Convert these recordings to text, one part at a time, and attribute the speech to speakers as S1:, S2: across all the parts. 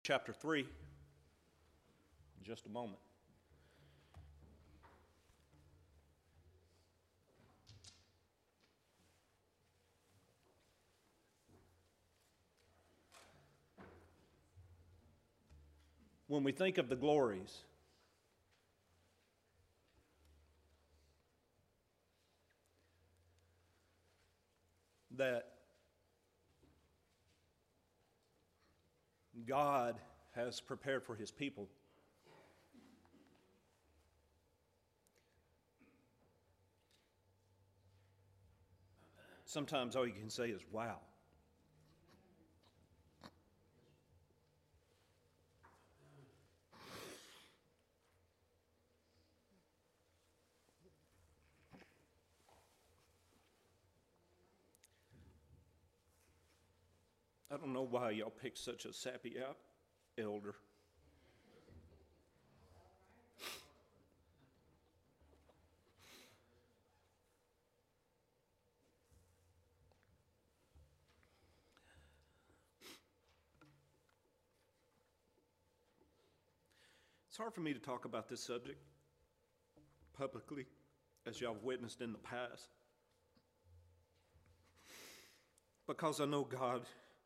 S1: Chapter 3 in just a moment. When we think of the glories that God has prepared for His people, sometimes all you can say is, wow. I don't know why y'all picked such a sappy elder. It's hard for me to talk about this subject publicly, as y'all have witnessed in the past, because I know God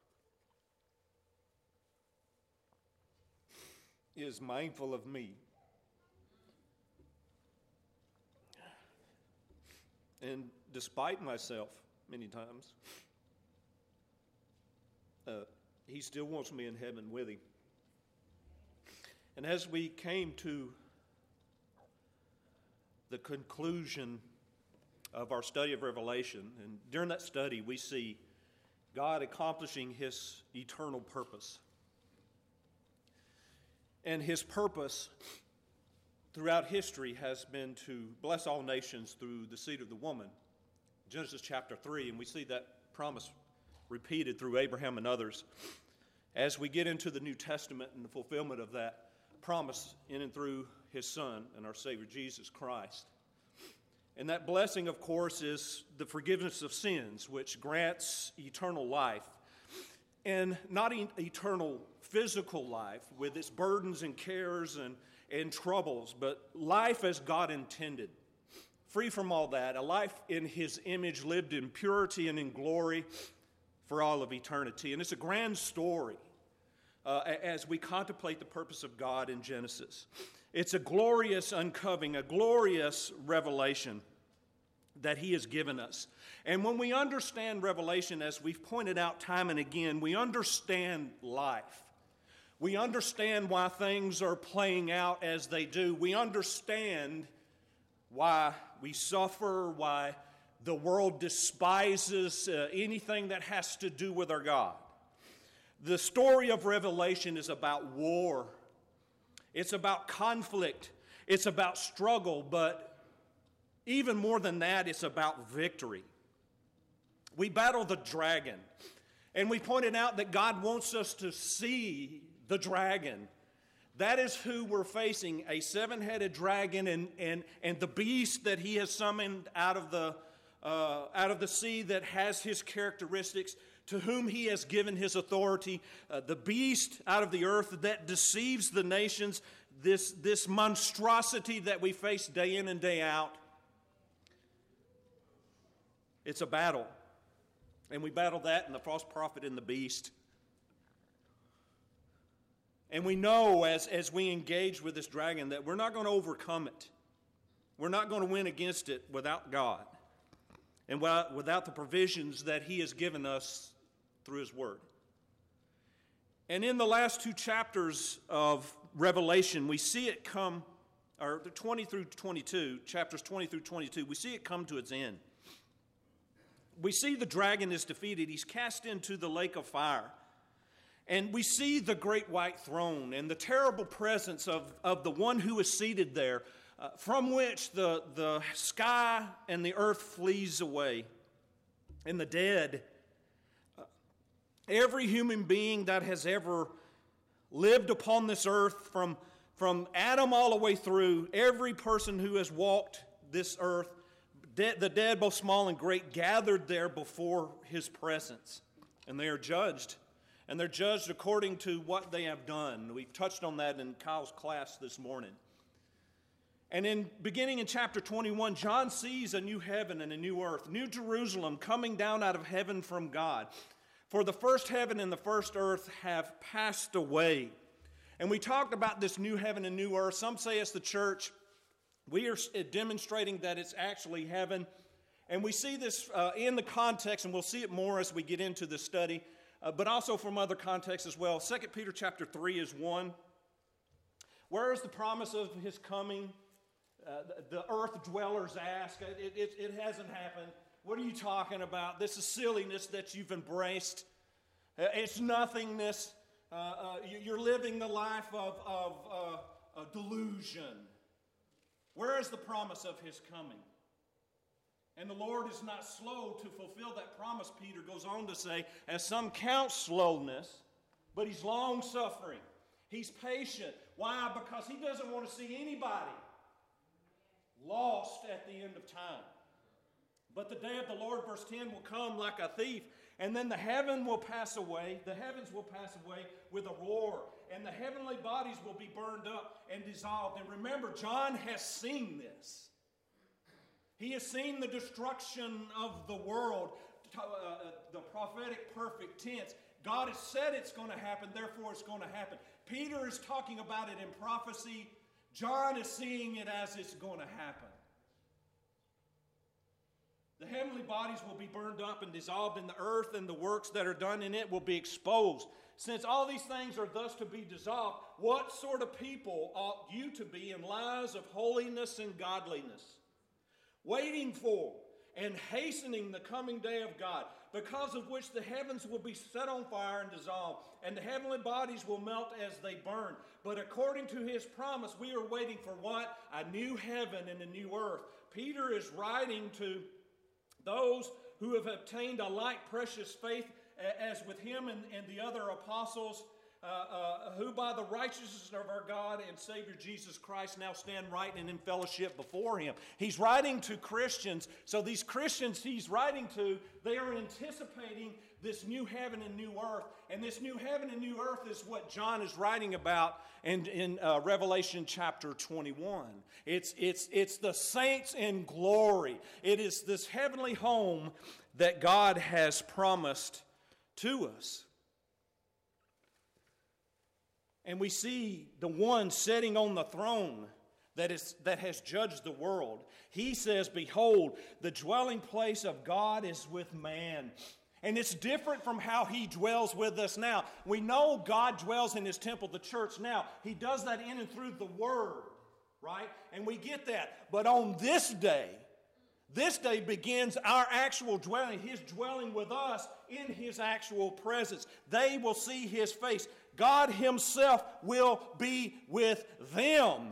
S1: is mindful of me. And despite myself, many times, He still wants me in heaven with Him. And as we came to the conclusion of our study of Revelation, and during that study we see God accomplishing His eternal purpose. And His purpose throughout history has been to bless all nations through the seed of the woman. Genesis chapter 3, and we see that promise repeated through Abraham and others. As we get into the New Testament and the fulfillment of that promise in and through His Son and our Savior Jesus Christ. And that blessing, of course, is the forgiveness of sins, which grants eternal life. And not eternal physical life with its burdens and cares and troubles, but life as God intended, free from all that, a life in His image, lived in purity and in glory for all of eternity. And it's a grand story as we contemplate the purpose of God in Genesis. It's a glorious uncovering, a glorious revelation that He has given us. And when we understand Revelation, as we've pointed out time and again, we understand life. We understand why things are playing out as they do. We understand why we suffer, why the world despises anything that has to do with our God. The story of Revelation is about war. It's about conflict. It's about struggle, but even more than that, it's about victory. We battle the dragon, and we pointed out that God wants us to see the dragon. That is who we're facing, a seven-headed dragon and the beast that He has summoned out of the sea that has His characteristics, to whom He has given His authority, the beast out of the earth that deceives the nations, this monstrosity that we face day in and day out. It's a battle. And we battle that and the false prophet and the beast. And we know as we engage with this dragon that we're not going to overcome it. We're not going to win against it without God. And without the provisions that He has given us through His Word. And in the last two chapters of Revelation, we see it come, or 20 through 22, chapters 20 through 22, we see it come to its end. We see the dragon is defeated. He's cast into the lake of fire. And we see the great white throne and the terrible presence of the one who is seated there, from which the sky and the earth flees away. And the dead, every human being that has ever lived upon this earth, from Adam all the way through, every person who has walked this earth, the dead, both small and great, gathered there before His presence. And they are judged and they're judged according to what they have done. We've touched on that in Kyle's class this morning. And beginning in chapter 21, John sees a new heaven and a new earth, New Jerusalem coming down out of heaven from God. For the first heaven and the first earth have passed away. And we talked about this new heaven and new earth. Some say it's the church. We are demonstrating that it's actually heaven. And we see this in the context, and we'll see it more as we get into the study, but also from other contexts as well. 2 Peter chapter 3 is one. Where is the promise of his coming? The earth dwellers ask. It hasn't happened. What are you talking about? This is silliness that you've embraced. It's nothingness. You're living the life of delusion. Where is the promise of his coming? And the Lord is not slow to fulfill that promise, Peter goes on to say, as some count slowness, but he's long-suffering. He's patient. Why? Because he doesn't want to see anybody lost at the end of time. But the day of the Lord, verse 10, will come like a thief, and then the heavens will pass away with a roar, and the heavenly bodies will be burned up and dissolved. And remember, John has seen this. He has seen the destruction of the world, the prophetic perfect tense. God has said it's going to happen, therefore it's going to happen. Peter is talking about it in prophecy. John is seeing it as it's going to happen. The heavenly bodies will be burned up and dissolved in the earth, and the works that are done in it will be exposed. Since all these things are thus to be dissolved, what sort of people ought you to be in lives of holiness and godliness, waiting for and hastening the coming day of God, because of which the heavens will be set on fire and dissolved, and the heavenly bodies will melt as they burn. But according to his promise, we are waiting for what? A new heaven and a new earth. Peter is writing to those who have obtained a like precious faith as with him and the other apostles, who by the righteousness of our God and Savior Jesus Christ now stand right and in fellowship before him. He's writing to Christians. So these Christians he's writing to, they are anticipating this new heaven and new earth. And this new heaven and new earth is what John is writing about in Revelation chapter 21. It's the saints in glory. It is this heavenly home that God has promised to us. And we see the one sitting on the throne that has judged the world. He says, behold, the dwelling place of God is with man. And it's different from how he dwells with us now. We know God dwells in his temple, the church now. He does that in and through the word, right? And we get that. But on this day begins our actual dwelling, his dwelling with us in his actual presence. They will see his face. God himself will be with them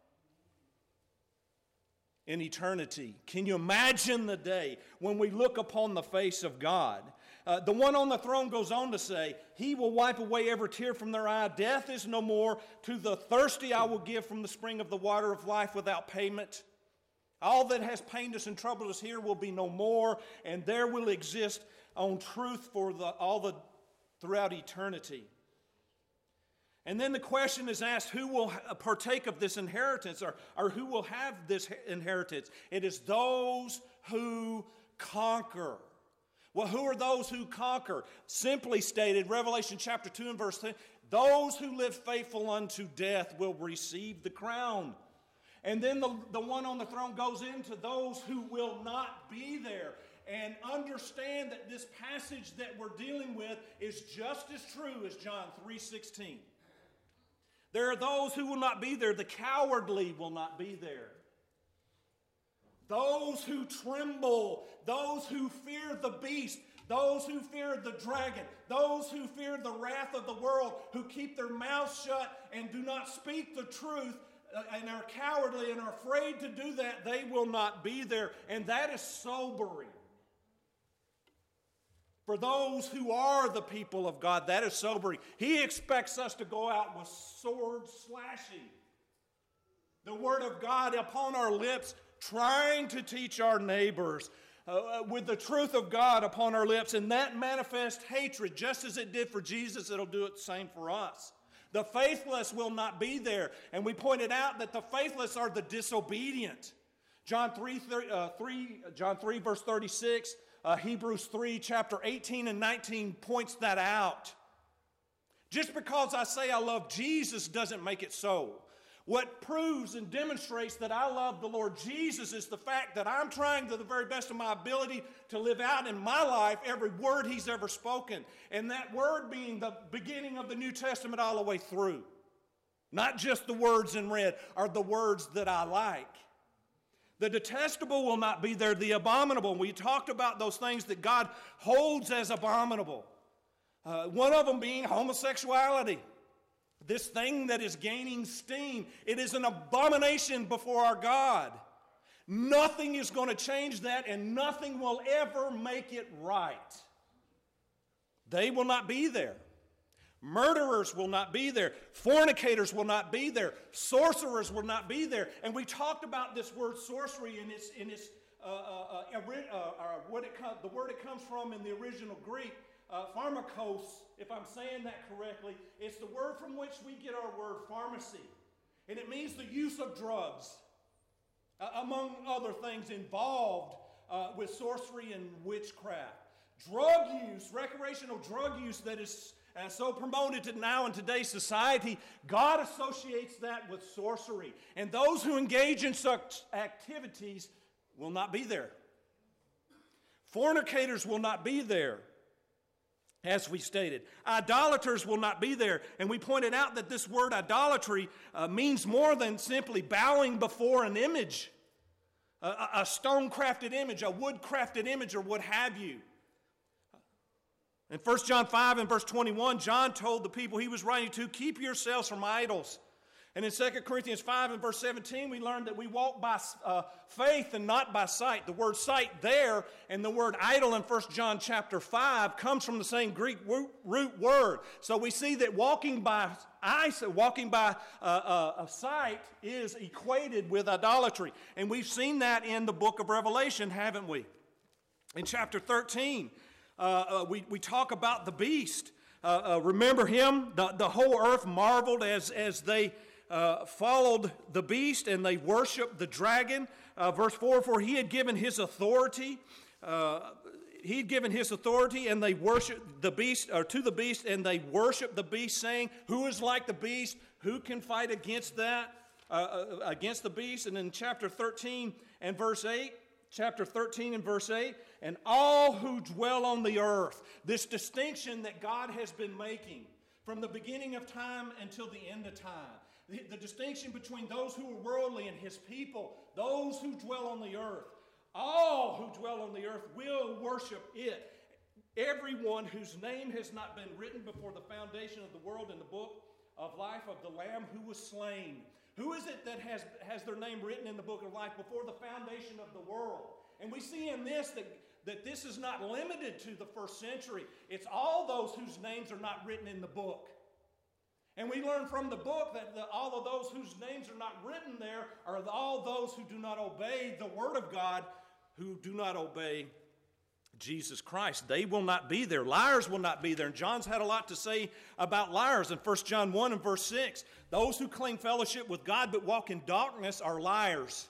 S1: in eternity. Can you imagine the day when we look upon the face of God? The one on the throne goes on to say, he will wipe away every tear from their eye. Death is no more. To the thirsty I will give from the spring of the water of life without payment. All that has pained us and troubled us here will be no more, and there will exist on truth for throughout eternity. And then the question is asked, who will partake of this inheritance, or who will have this inheritance? It is those who conquer. Well, who are those who conquer? Simply stated, Revelation chapter 2 and verse 10, those who live faithful unto death will receive the crown. And then the one on the throne goes into those who will not be there. And understand that this passage that we're dealing with is just as true as John 3:16. There are those who will not be there. The cowardly will not be there. Those who tremble, those who fear the beast, those who fear the dragon, those who fear the wrath of the world, who keep their mouths shut and do not speak the truth, and are cowardly and are afraid to do that, they will not be there. And that is sobering. For those who are the people of God, that is sobering. He expects us to go out with sword slashing the word of God upon our lips, trying to teach our neighbors with the truth of God upon our lips, and that manifest hatred, just as it did for Jesus, it'll do it the same for us. The faithless will not be there. And we pointed out that the faithless are the disobedient. John 3 verse 36, Hebrews 3 chapter 18 and 19 points that out. Just because I say I love Jesus doesn't make it so. What proves and demonstrates that I love the Lord Jesus is the fact that I'm trying to the very best of my ability to live out in my life every word He's ever spoken. And that word being the beginning of the New Testament all the way through. Not just the words in red, are the words that I like. The detestable will not be there, the abominable. We talked about those things that God holds as abominable. One of them being homosexuality. This thing that is gaining steam, it is an abomination before our God. Nothing is going to change that, and nothing will ever make it right. They will not be there. Murderers will not be there. Fornicators will not be there. Sorcerers will not be there. And we talked about this word sorcery the word it comes from in the original Greek. Pharmakos, if I'm saying that correctly, it's the word from which we get our word pharmacy. And it means the use of drugs, among other things involved with sorcery and witchcraft. Drug use, recreational drug use that is so promoted now in today's society, God associates that with sorcery. And those who engage in such activities will not be there. Fornicators will not be there. As we stated, idolaters will not be there. And we pointed out that this word idolatry means more than simply bowing before an image, a stone-crafted image, a wood-crafted image, or what have you. In 1 John 5 and verse 21, John told the people he was writing to, keep yourselves from idols. And in 2 Corinthians 5 and verse 17, we learned that we walk by faith and not by sight. The word sight there and the word idol in 1 John chapter 5 comes from the same Greek root word. So we see that walking by sight is equated with idolatry. And we've seen that in the book of Revelation, haven't we? In chapter 13, we talk about the beast. Remember him? The whole earth marveled as they followed the beast and they worshiped the dragon. Verse 4, for he had given his authority. And they worshiped the beast, or to the beast, and they worshiped the beast, saying, who is like the beast? Who can fight against that, against the beast? And in chapter 13 and verse 8, and all who dwell on the earth, this distinction that God has been making from the beginning of time until the end of time. The distinction between those who are worldly and His people, those who dwell on the earth. All who dwell on the earth will worship it. Everyone whose name has not been written before the foundation of the world in the book of life of the Lamb who was slain. Who is it that has their name written in the book of life before the foundation of the world? And we see in this that this is not limited to the first century. It's all those whose names are not written in the book. And we learn from the book that all of those whose names are not written there are all those who do not obey the Word of God, who do not obey Jesus Christ. They will not be there. Liars will not be there. And John's had a lot to say about liars in 1 John 1 and verse 6. Those who claim fellowship with God but walk in darkness are liars.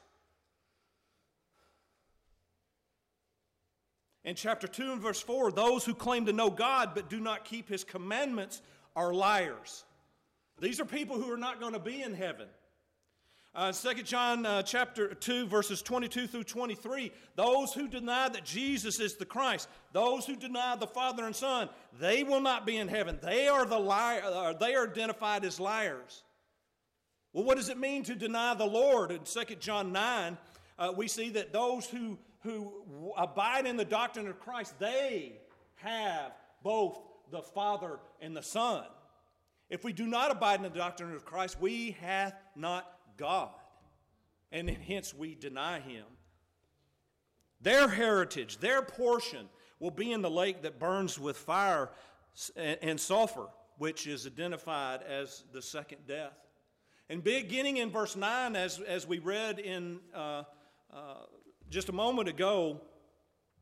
S1: In chapter 2 and verse 4, those who claim to know God but do not keep His commandments are liars. These are people who are not going to be in heaven. 2 John chapter 2, verses 22 through 23, those who deny that Jesus is the Christ, those who deny the Father and Son, they will not be in heaven. They are they are identified as liars. Well, what does it mean to deny the Lord? In 2 John 9, we see that those who abide in the doctrine of Christ, they have both the Father and the Son. If we do not abide in the doctrine of Christ, we hath not God, and hence we deny Him. Their heritage, their portion, will be in the lake that burns with fire and sulfur, which is identified as the second death. And beginning in verse 9, as we read in just a moment ago,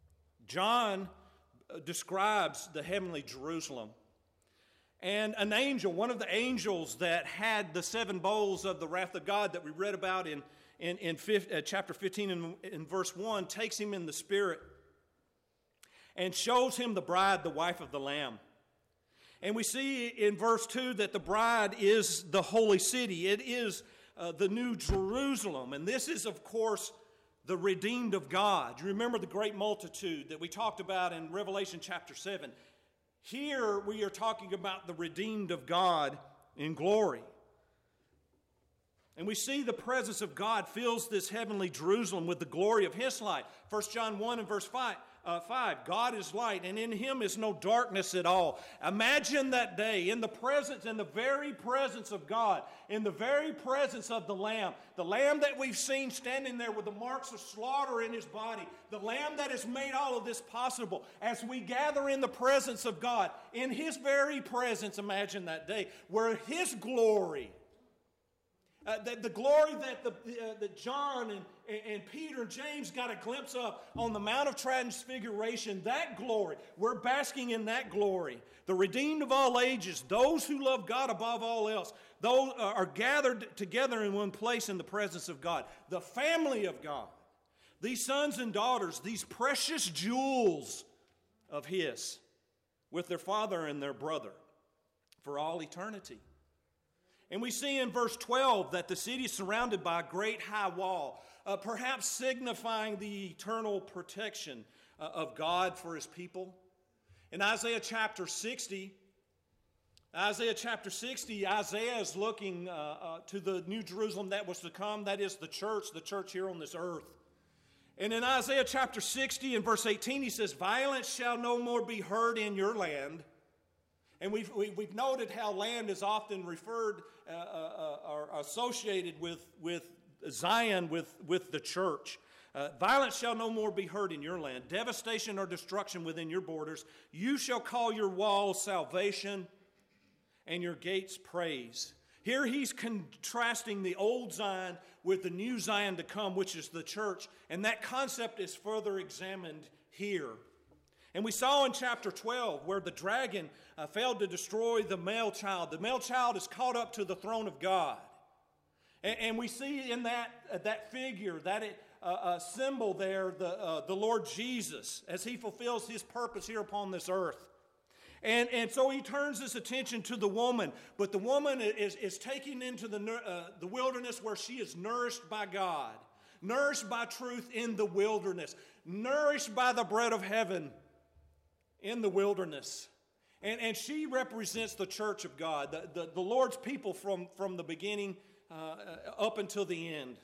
S1: John describes the heavenly Jerusalem. And an angel, one of the angels that had the 7 bowls of the wrath of God that we read about in chapter 15 in verse 1, takes him in the spirit and shows him the bride, the wife of the Lamb. And we see in verse 2 that the bride is the holy city. It is the new Jerusalem. And this is, of course, the redeemed of God. You remember the great multitude that we talked about in Revelation chapter 7. Here we are talking about the redeemed of God in glory. And we see the presence of God fills this heavenly Jerusalem with the glory of His light. 1 John 1 and verse 5, God is light, and in Him is no darkness at all. Imagine that day in the very presence of God, in the very presence of the Lamb that we've seen standing there with the marks of slaughter in His body, the Lamb that has made all of this possible. As we gather in the presence of God, in His very presence, imagine that day where His glory, the glory that John and Peter and James got a glimpse of on the Mount of Transfiguration, that glory, we're basking in that glory. The redeemed of all ages, those who love God above all else, those are gathered together in one place in the presence of God. The family of God, these sons and daughters, these precious jewels of His, with their father and their brother for all eternity. And we see in verse 12 that the city is surrounded by a great high wall, perhaps signifying the eternal protection of God for His people. In Isaiah chapter 60, Isaiah is looking to the new Jerusalem that was to come, that is the church here on this earth. And in Isaiah chapter 60 and verse 18, he says, "Violence shall no more be heard in your land." And we've noted how land is often referred or associated with Zion, with the church. Violence shall no more be heard in your land. Devastation or destruction within your borders. You shall call your walls salvation and your gates praise. Here he's contrasting the old Zion with the new Zion to come, which is the church. And that concept is further examined here. And we saw in chapter 12 where the dragon failed to destroy the male child. The male child is caught up to the throne of God. And we see in that figure, that symbol there, the Lord Jesus, as He fulfills His purpose here upon this earth. And so He turns His attention to the woman. But the woman is taken into the wilderness where she is nourished by God, nourished by truth in the wilderness, nourished by the bread of heaven in the wilderness. And she represents the church of God, the Lord's people from the beginning up until the end.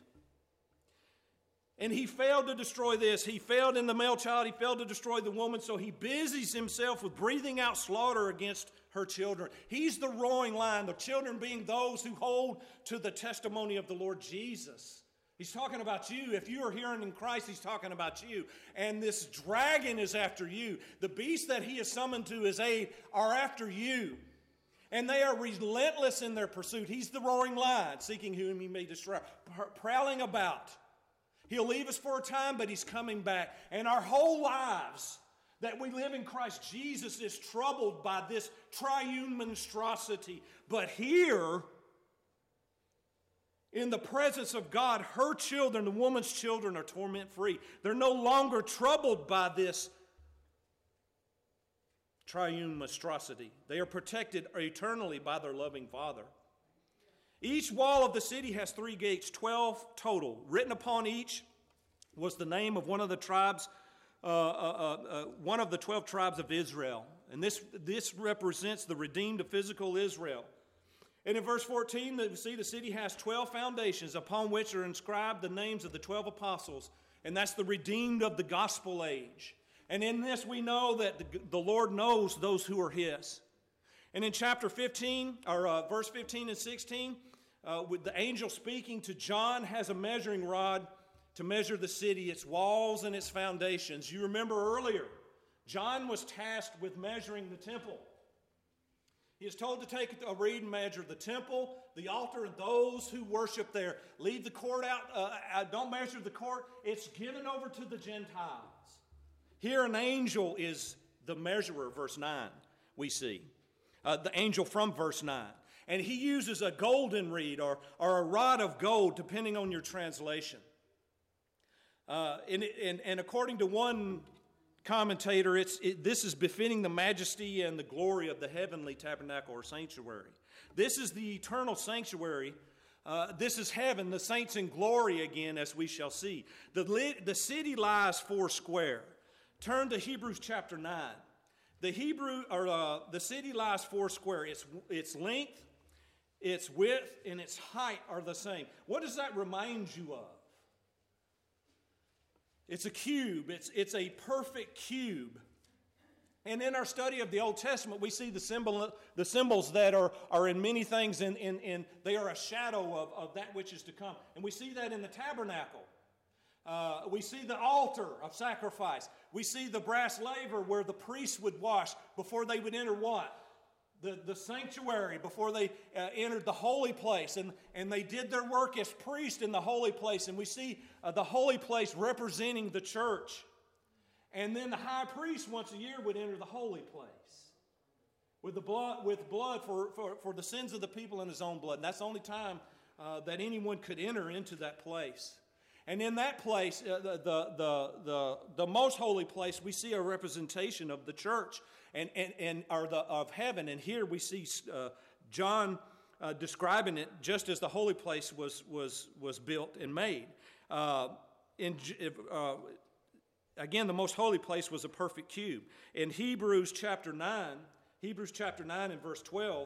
S1: And He failed to destroy this. He failed in the male child. He failed to destroy the woman. So He busies Himself with breathing out slaughter against her children. He's the roaring lion, the children being those who hold to the testimony of the Lord Jesus. He's talking about you. If you are hearing in Christ, He's talking about you. And this dragon is after you. The beasts that he has summoned to His aid are after you. And they are relentless in their pursuit. He's the roaring lion, seeking whom He may destroy, prowling about. He'll leave us for a time, but He's coming back. And our whole lives that we live in Christ Jesus is troubled by this triune monstrosity. But here, in the presence of God, her children, the woman's children, are torment-free. They're no longer troubled by this triune monstrosity. They are protected eternally by their loving Father. Each wall of the city has 3 gates, 12 total. Written upon each was the name of one of the tribes, one of the 12 tribes of Israel. And this represents the redeemed of physical Israel. And in verse 14, we see the city has 12 foundations upon which are inscribed the names of the 12 apostles. And that's the redeemed of the gospel age. And in this we know that the Lord knows those who are His. And in chapter 15, or verse 15 and 16, with the angel speaking to John has a measuring rod to measure the city, its walls and its foundations. You remember earlier, John was tasked with measuring the temple. He is told to take a reed and measure the temple, the altar, and those who worship there. Leave the court out. Don't measure the court. It's given over to the Gentiles. Here an angel is the measurer, verse 9, we see. The angel from verse 9. And he uses a golden reed or a rod of gold, depending on your translation. And according to one commentator, this is befitting the majesty and the glory of the heavenly tabernacle or sanctuary. This is the eternal sanctuary. This is heaven, the saints in glory again, as we shall see. The city lies foursquare. Turn to Hebrews chapter 9. The city lies foursquare. Its length, its width, and its height are the same. What does that remind you of? It's a cube. It's a perfect cube. And in our study of the Old Testament, we see the symbols that are in many things, and they are a shadow of that which is to come. And we see that in the tabernacle. We see the altar of sacrifice. We see the brass laver where the priests would wash before they would enter what? The sanctuary, before they entered the holy place. And they did their work as priests in the holy place. And we see the holy place representing the church. And then the high priest once a year would enter the holy place with blood for the sins of the people in his own blood. And that's the only time that anyone could enter into that place. And in that place, the most holy place, we see a representation of the church of heaven. And here we see John describing it just as the holy place was built and made. Again, the most holy place was a perfect cube. In Hebrews chapter 9 and verse 12,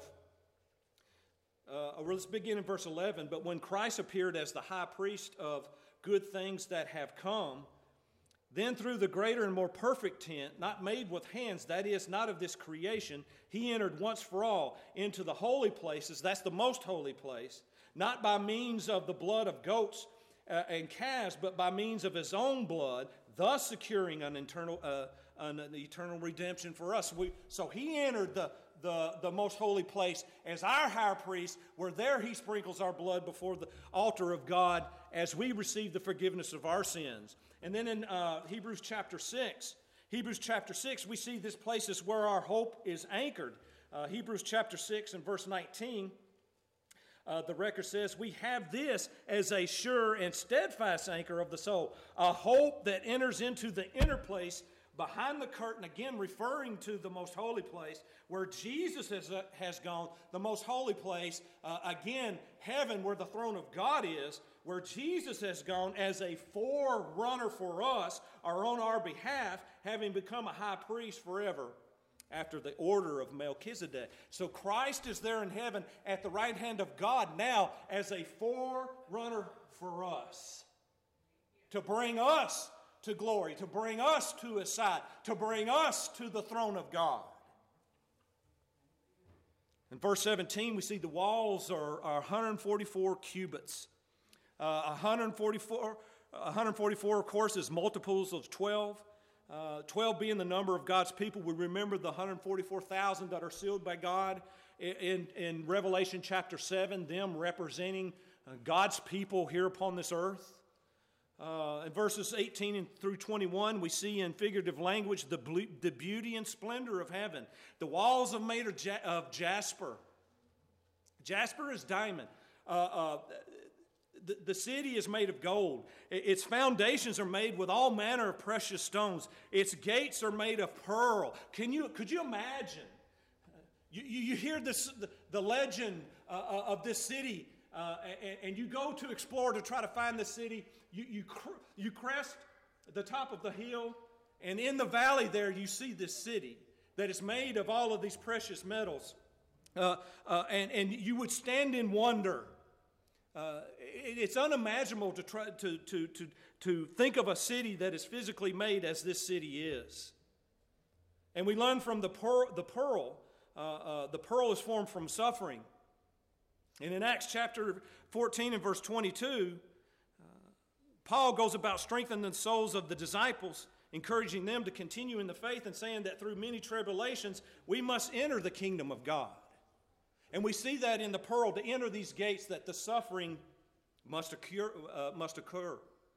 S1: let's begin in verse 11. But when Christ appeared as the high priest of good things that have come, then through the greater and more perfect tent, not made with hands, that is, not of this creation, he entered once for all into the holy places, that's the most holy place, not by means of the blood of goats and calves, but by means of his own blood, thus securing an eternal redemption for us. So he entered the most holy place as our high priest, where there he sprinkles our blood before the altar of God as we receive the forgiveness of our sins. And then in Hebrews chapter 6, we see this place is where our hope is anchored. Hebrews chapter 6 and verse 19, the record says, we have this as a sure and steadfast anchor of the soul, a hope that enters into the inner place behind the curtain, again referring to the most holy place, where Jesus has gone, the most holy place, again, heaven where the throne of God is, where Jesus has gone as a forerunner for us, or on our behalf, having become a high priest forever after the order of Melchizedek. So Christ is there in heaven at the right hand of God now as a forerunner for us, to bring us to glory, to bring us to his side, to bring us to the throne of God. In verse 17, we see the walls are 144 cubits. 144, of course, is multiples of 12. 12 being the number of God's people. We remember the 144,000 that are sealed by God in Revelation chapter 7, them representing God's people here upon this earth. In verses 18 through 21, we see in figurative language the beauty and splendor of heaven. The walls are made of jasper. Jasper is diamond. The city is made of gold. Its foundations are made with all manner of precious stones. Its gates are made of pearl. Could you imagine? You hear the legend of this city, and you go to explore to try to find the city. You crest the top of the hill, and in the valley there you see this city that is made of all of these precious metals. And you would stand in wonder. It's unimaginable to try to think of a city that is physically made as this city is. And we learn from the pearl is formed from suffering. And in Acts chapter 14 and verse 22, Paul goes about strengthening the souls of the disciples, encouraging them to continue in the faith and saying that through many tribulations we must enter the kingdom of God. And we see that in the pearl, to enter these gates, that the suffering must occur.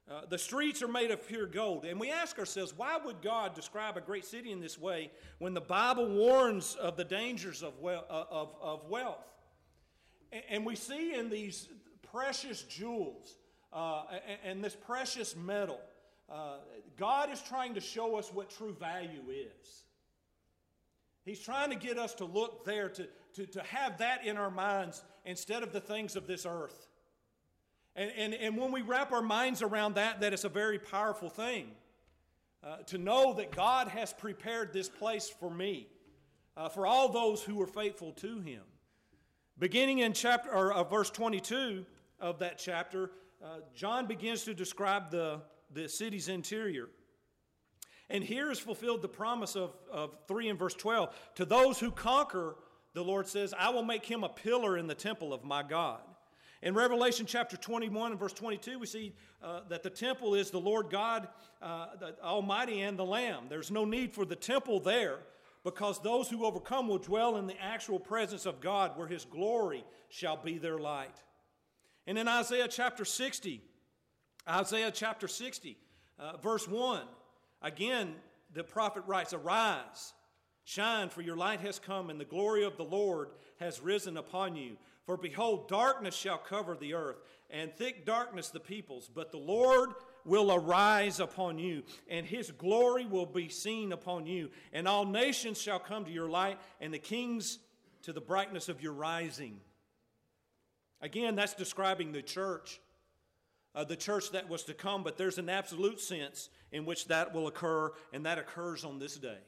S1: The streets are made of pure gold. And we ask ourselves, why would God describe a great city in this way when the Bible warns of the dangers of wealth? And we see in these precious jewels and this precious metal, God is trying to show us what true value is. He's trying to get us to look there, to have that in our minds instead of the things of this earth. And when we wrap our minds around that it's a very powerful thing. To know that God has prepared this place for me, for all those who are faithful to Him. Beginning in verse 22 of that chapter, John begins to describe the city's interior. And here is fulfilled the promise of 3 in verse 12. To those who conquer, the Lord says, I will make him a pillar in the temple of my God. In Revelation chapter 21 and verse 22, we see that the temple is the Lord God, the Almighty, and the Lamb. There's no need for the temple there because those who overcome will dwell in the actual presence of God where His glory shall be their light. And in Isaiah chapter 60, verse 1, again, the prophet writes, Arise, shine, for your light has come, and the glory of the Lord has risen upon you. For behold, darkness shall cover the earth, and thick darkness the peoples. But the Lord will arise upon you, and His glory will be seen upon you. And all nations shall come to your light, and the kings to the brightness of your rising. Again, that's describing the church that was to come, but there's an absolute sense in which that will occur, and that occurs on this day.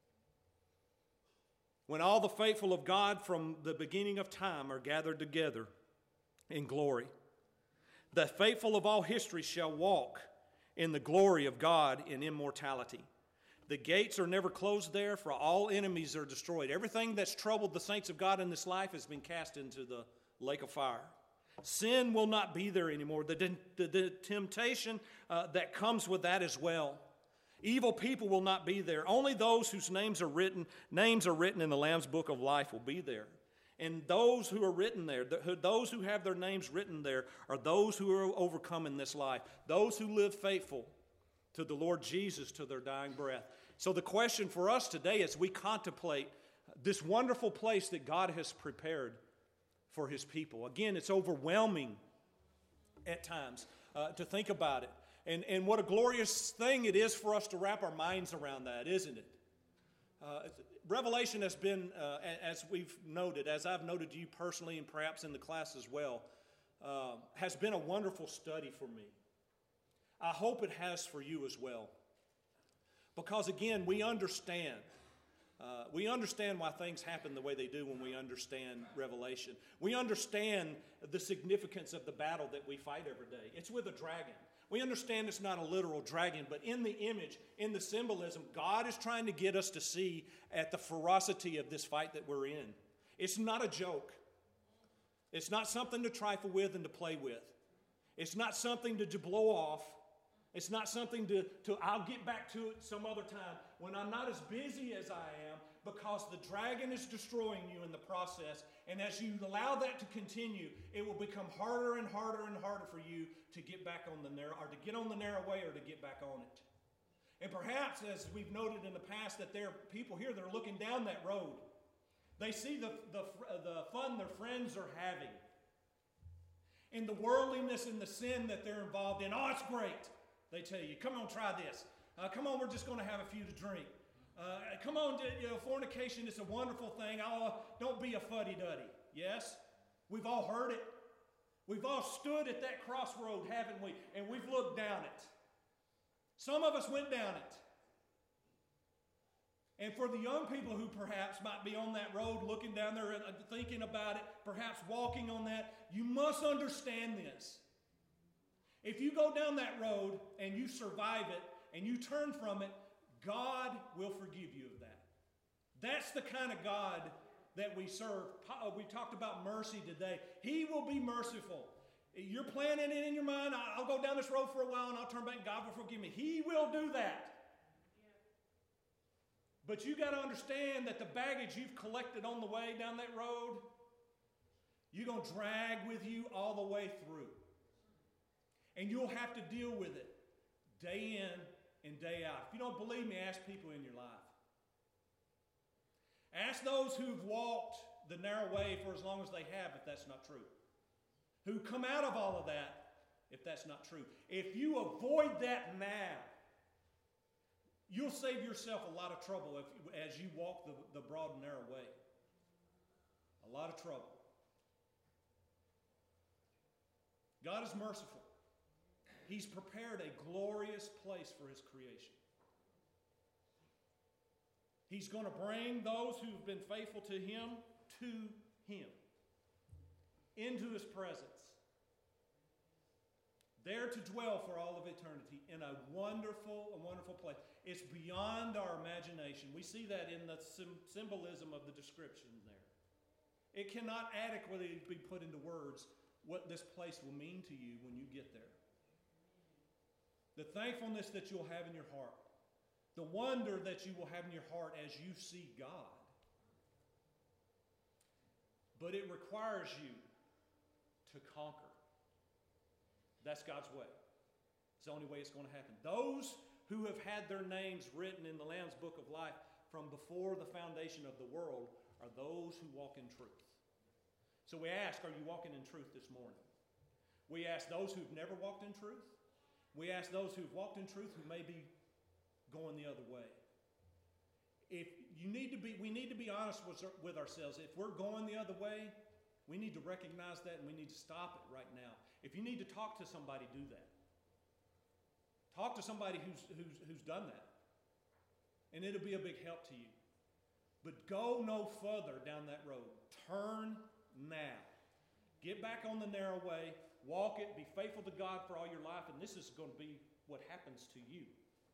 S1: When all the faithful of God from the beginning of time are gathered together in glory. The faithful of all history shall walk in the glory of God in immortality. The gates are never closed there, for all enemies are destroyed. Everything that's troubled the saints of God in this life has been cast into the lake of fire. Sin will not be there anymore. The temptation that comes with that as well. Evil people will not be there. Only those whose names are written in the Lamb's book of life will be there. And those who are written there, those who have their names written there, are those who are overcome in this life. Those who live faithful to the Lord Jesus to their dying breath. So the question for us today as we contemplate this wonderful place that God has prepared for His people. Again, it's overwhelming at times to think about it. And what a glorious thing it is for us to wrap our minds around that, isn't it? Revelation has been, as we've noted, as I've noted to you personally and perhaps in the class as well, has been a wonderful study for me. I hope it has for you as well. Because again, we understand why things happen the way they do when we understand Revelation. We understand the significance of the battle that we fight every day. It's with a dragon. We understand it's not a literal dragon, but in the image, in the symbolism, God is trying to get us to see at the ferocity of this fight that we're in. It's not a joke. It's not something to trifle with and to play with. It's not something to blow off. It's not something to I'll get back to it some other time when I'm not as busy as I am, because the dragon is destroying you in the process. And as you allow that to continue, it will become harder and harder and harder for you to get back on the narrow, or to get on the narrow way, or to get back on it. And perhaps, as we've noted in the past, that there are people here that are looking down that road. They see the fun their friends are having, and the worldliness and the sin that they're involved in. Oh, it's great. They tell you, come on, try this. Come on, we're just going to have a few to drink. Come on, fornication is a wonderful thing. Don't be a fuddy-duddy. Yes? We've all heard it. We've all stood at that crossroad, haven't we? And we've looked down it. Some of us went down it. And for the young people who perhaps might be on that road looking down there and thinking about it, perhaps walking on that, you must understand this. If you go down that road and you survive it and you turn from it, God will forgive you of that. That's the kind of God that we serve. We talked about mercy today. He will be merciful. You're planning it in your mind, I'll go down this road for a while and I'll turn back and God will forgive me. He will do that. But you got to understand that the baggage you've collected on the way down that road, you're going to drag with you all the way through.
S2: And you'll have to deal with it day in and day out. If you don't believe me, ask people in your life. Ask those who've walked the narrow way for as long as they have, if that's not true. Who come out of all of that, if that's not true. If you avoid that now, you'll save yourself a lot of trouble as you walk the broad and narrow way. A lot of trouble. God is merciful. He's prepared a glorious place for His creation. He's going to bring those who've been faithful to Him into His presence, there to dwell for all of eternity in a wonderful place. It's beyond our imagination. We see that in the symbolism of the description there. It cannot adequately be put into words what this place will mean to you when you get there. The thankfulness that you'll have in your heart, the wonder that you will have in your heart as you see God. But it requires you to conquer. That's God's way. It's the only way it's going to happen. Those who have had their names written in the Lamb's Book of Life from before the foundation of the world are those who walk in truth. So we ask, are you walking in truth this morning? We ask those who've never walked in truth. We ask those who've walked in truth who may be going the other way. We need to be honest with ourselves. If we're going the other way, we need to recognize that and we need to stop it right now. If you need to talk to somebody, do that. Talk to somebody who's done that. And it'll be a big help to you. But go no further down that road. Turn now. Get back on the narrow way. Walk it. Be faithful to God for all your life. And this is going to be what happens to you.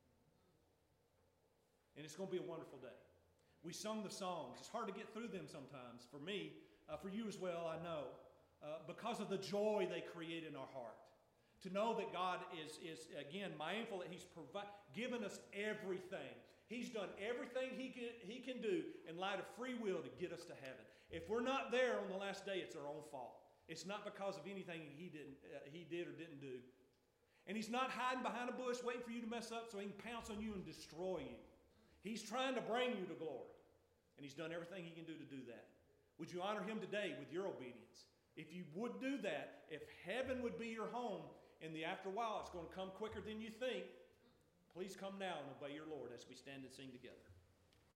S2: And it's going to be a wonderful day. We sung the songs. It's hard to get through them sometimes. For me, for you as well, I know. Because of the joy they create in our heart. To know that God is again, mindful that He's given us everything. He's done everything He can do in light of free will to get us to heaven. If we're not there on the last day, it's our own fault. It's not because of anything He did or didn't do. And He's not hiding behind a bush waiting for you to mess up so He can pounce on you and destroy you. He's trying to bring you to glory. And He's done everything He can do to do that. Would you honor Him today with your obedience? If you would do that, if heaven would be your home, in the after while it's going to come quicker than you think, please come now and obey your Lord as we stand and sing together.